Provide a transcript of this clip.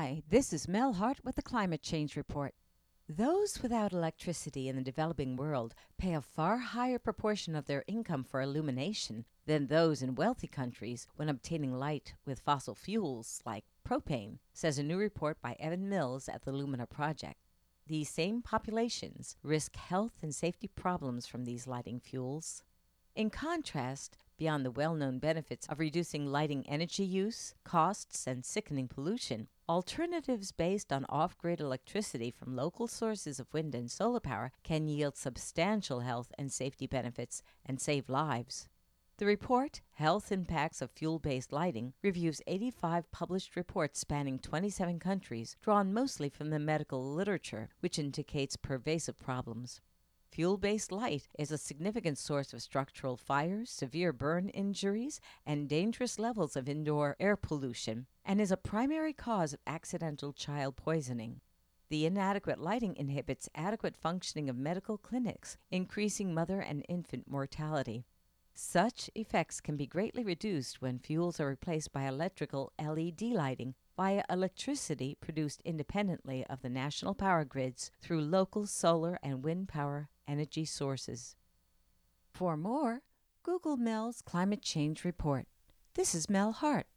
Hi, this is Mel Hart with the Climate Change Report. Those without electricity in the developing world pay a far higher proportion of their income for illumination than those in wealthy countries when obtaining light with fossil fuels like propane, says a new report by Evan Mills at the Lumina Project. These same populations risk health and safety problems from these lighting fuels. In contrast, beyond the well-known benefits of reducing lighting energy use, costs, and sickening pollution, alternatives based on off-grid electricity from local sources of wind and solar power can yield substantial health and safety benefits and save lives. The report, Health Impacts of Fuel-Based Lighting, reviews 85 published reports spanning 27 countries, drawn mostly from the medical literature, which indicates pervasive problems. Fuel-based light is a significant source of structural fires, severe burn injuries, and dangerous levels of indoor air pollution, and is a primary cause of accidental child poisoning. The inadequate lighting inhibits adequate functioning of medical clinics, increasing mother and infant mortality. Such effects can be greatly reduced when fuels are replaced by electrical LED lighting via electricity produced independently of the national power grids through local solar and wind power energy sources. For more, Google Mel's Climate Change Report. This is Mel Hart.